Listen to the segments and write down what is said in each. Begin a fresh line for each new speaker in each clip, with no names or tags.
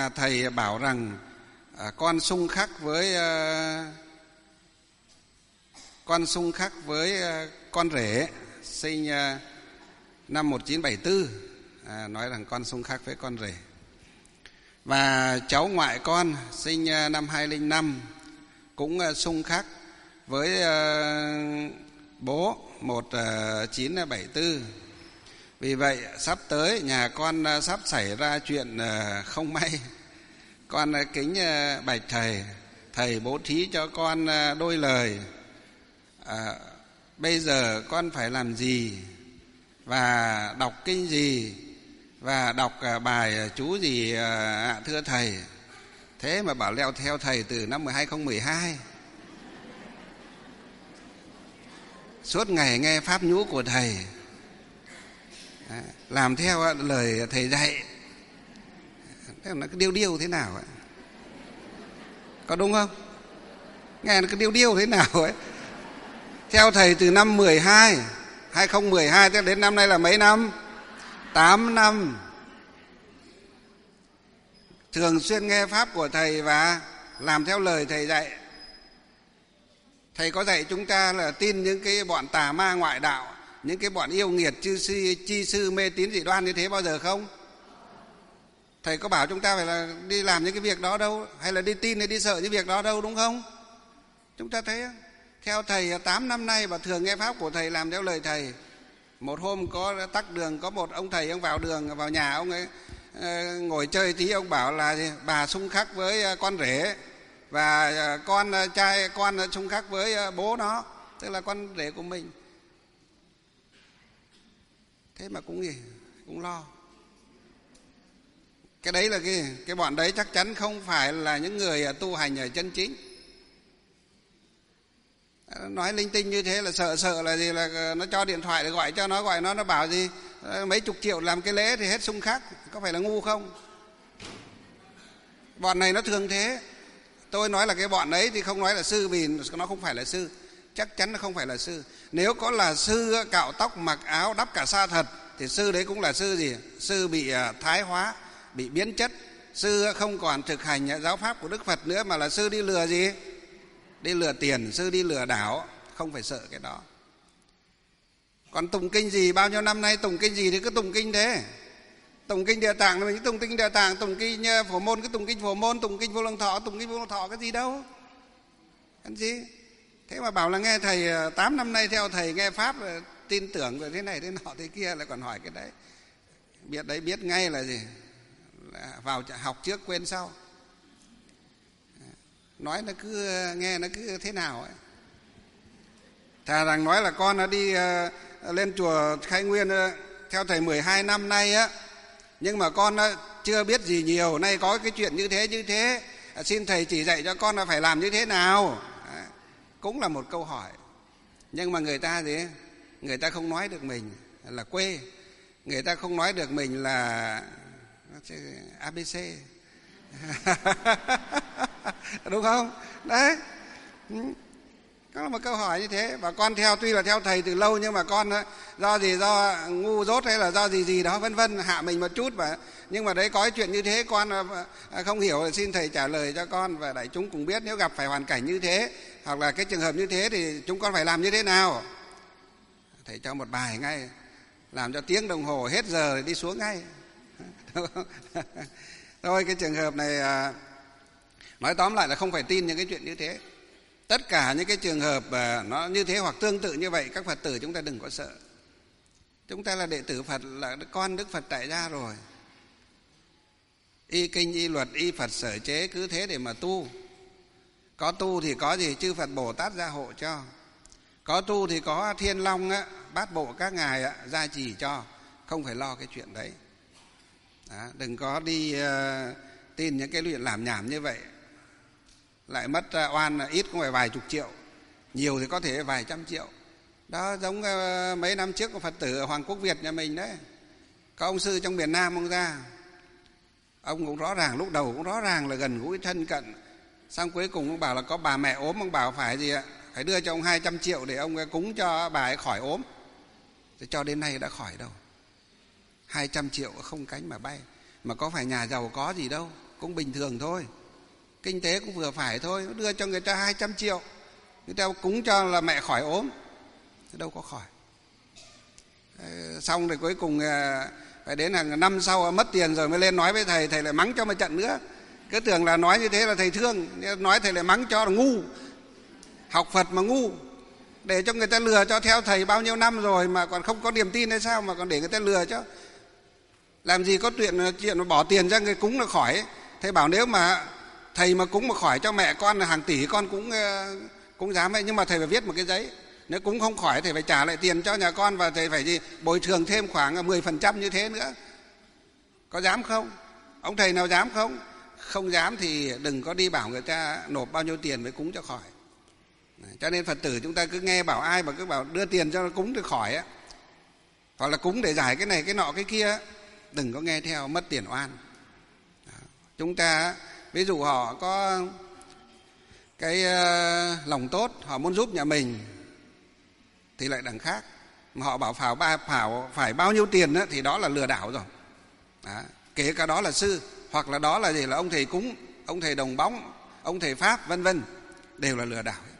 thầy bảo rằng con xung khắc với con rể sinh năm 1974, nói rằng con xung khắc với con rể. Và cháu ngoại con sinh năm 2005 cũng xung khắc với bố 1974. Vì vậy sắp tới nhà con sắp xảy ra chuyện không may. Con kính bạch thầy bố thí cho con đôi lời. Bây giờ con phải làm gì và đọc kinh gì và đọc bài chú gì ạ thưa thầy? Thế mà bảo leo theo thầy từ năm 2012. Suốt ngày nghe pháp nhũ của thầy, làm theo lời thầy dạy. Thế nó cứ điêu thế nào ấy? Có đúng không? Nghe nó cứ điêu thế nào ấy? Theo thầy từ năm 2012 cho đến năm nay là mấy năm? 8 năm. Thường xuyên nghe pháp của thầy và làm theo lời thầy dạy. Thầy có dạy chúng ta là tin những cái bọn tà ma ngoại đạo, những cái bọn yêu nghiệt chi sư mê tín dị đoan như thế bao giờ không? Thầy có bảo chúng ta phải là đi làm những cái việc đó đâu, hay là đi tin hay đi sợ những việc đó đâu, đúng không? Chúng ta thấy theo thầy 8 năm nay và thường nghe pháp của thầy, làm theo lời thầy. Một hôm có tắc đường, có một ông thầy, ông vào nhà ông ấy ngồi chơi tí, ông bảo là bà xung khắc với con rể và con trai con xung khắc với bố nó, tức là con rể của mình. Thế mà cũng lo. Cái đấy là cái bọn đấy chắc chắn không phải là những người tu hành ở chân chính. Nói linh tinh như thế là sợ là gì, là nó cho điện thoại để gọi nó bảo gì mấy chục triệu làm cái lễ thì hết xung khắc. Có phải là ngu không? Bọn này nó thường thế. Tôi nói là cái bọn ấy thì không nói là sư, vì nó không phải là sư. Chắc chắn nó không phải là sư. Nếu có là sư cạo tóc mặc áo đắp cả sa thật thì sư đấy cũng là sư gì? Sư bị thái hóa, bị biến chất. Sư không còn thực hành giáo pháp của Đức Phật nữa, mà là sư đi lừa gì? Đi lừa tiền, sư đi lừa đảo. Không phải sợ cái đó. Còn tụng kinh gì, bao nhiêu năm nay tụng kinh gì thì cứ tụng kinh thế. Tụng kinh Địa Tạng mình cứ tụng kinh Địa Tạng, tụng kinh Phổ Môn cứ tụng kinh Phổ Môn, tụng kinh Vô Lượng Thọ tụng kinh Vô Lượng Thọ, cái gì đâu. Cái gì? Thế mà bảo là nghe thầy 8 năm nay theo thầy nghe pháp tin tưởng về thế này thế nọ thế kia, lại còn hỏi cái đấy. Biết ngay là gì? Là vào học trước quên sau. Nói nó cứ nghe nó cứ thế nào ấy. Thà rằng nói là con nó đi lên chùa Khai Nguyên theo thầy 12 năm nay á, nhưng mà con chưa biết gì nhiều, nay có cái chuyện như thế, xin thầy chỉ dạy cho con là phải làm như thế nào. Cũng là một câu hỏi. Nhưng mà người ta gì? Người ta không nói được mình là quê, người ta không nói được mình là ABC. Đúng không? Đấy. Có một câu hỏi như thế. Và con tuy là theo thầy từ lâu, nhưng mà con do ngu dốt hay là do gì đó vân vân, hạ mình một chút. Nhưng mà đấy có cái chuyện như thế con không hiểu thì xin thầy trả lời cho con và đại chúng cùng biết, nếu gặp phải hoàn cảnh như thế hoặc là cái trường hợp như thế thì chúng con phải làm như thế nào. Thầy cho một bài ngay, làm cho tiếng đồng hồ hết giờ thì đi xuống ngay. Thôi cái trường hợp này nói tóm lại là không phải tin những cái chuyện như thế. Tất cả những cái trường hợp nó như thế hoặc tương tự như vậy, các Phật tử chúng ta đừng có sợ. Chúng ta là đệ tử Phật, là con Đức Phật tại gia rồi. Y kinh, y luật, y Phật sở chế, cứ thế để mà tu. Có tu thì có gì? Chư Phật Bồ Tát gia hộ cho. Có tu thì có Thiên Long bát bộ các ngài gia trì cho. Không phải lo cái chuyện đấy. Đó, đừng có đi tin những cái chuyện làm nhảm như vậy. Lại mất oan, ít cũng phải vài chục triệu, nhiều thì có thể vài trăm triệu. Đó, giống mấy năm trước của Phật tử ở Hoàng Quốc Việt nhà mình đấy. Có ông sư trong miền Nam ông ra, ông cũng rõ ràng, lúc đầu cũng rõ ràng là gần gũi thân cận. Xong cuối cùng ông bảo là có bà mẹ ốm, ông bảo phải gì ạ? Phải đưa cho ông 200 triệu để ông cúng cho bà ấy khỏi ốm. Thì cho đến nay đã khỏi đâu. 200 triệu không cánh mà bay. Mà có phải nhà giàu có gì đâu. cũng bình thường thôi, kinh tế cũng vừa phải thôi. Nó đưa cho người ta 200 triệu, người ta cúng cho là mẹ khỏi ốm, đâu có khỏi. Xong rồi cuối cùng phải đến hàng năm sau mất tiền rồi mới lên nói với thầy, thầy lại mắng cho một trận nữa. Cứ tưởng là nói như thế là thầy thương, nói thầy lại mắng cho là ngu, học Phật mà ngu, để cho người ta lừa cho theo thầy bao nhiêu năm rồi mà còn không có niềm tin hay sao mà còn để người ta lừa chứ. Làm gì có chuyện mà bỏ tiền ra người cúng là khỏi. Thầy bảo nếu mà thầy mà cúng mà khỏi cho mẹ con là hàng tỷ con cũng dám ấy, nhưng mà thầy phải viết một cái giấy, nếu cúng không khỏi thầy phải trả lại tiền cho nhà con và thầy phải gì bồi thường thêm khoảng 10% như thế nữa. Có dám không? Ông thầy nào dám không? Không dám thì đừng có đi bảo người ta nộp bao nhiêu tiền mới cúng cho khỏi. Cho nên Phật tử chúng ta cứ nghe bảo ai mà cứ bảo đưa tiền cho nó cúng được khỏi á, hoặc là cúng để giải cái này cái nọ cái kia, đừng có nghe theo, mất tiền oan. Chúng ta ví dụ họ có cái lòng tốt, họ muốn giúp nhà mình thì lại đằng khác, mà họ bảo phải bao nhiêu tiền đó, thì đó là lừa đảo rồi. Đó. Kể cả đó là sư, hoặc là đó là gì, là ông thầy cúng, ông thầy đồng bóng, ông thầy pháp vân vân, đều là lừa đảo.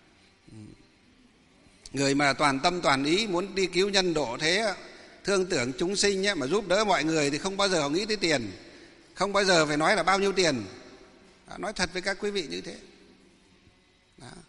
Người mà toàn tâm toàn ý muốn đi cứu nhân độ thế, thương tưởng chúng sinh ấy, mà giúp đỡ mọi người thì không bao giờ họ nghĩ tới tiền, không bao giờ phải nói là bao nhiêu tiền. Nói thật với các quý vị như thế. Đó.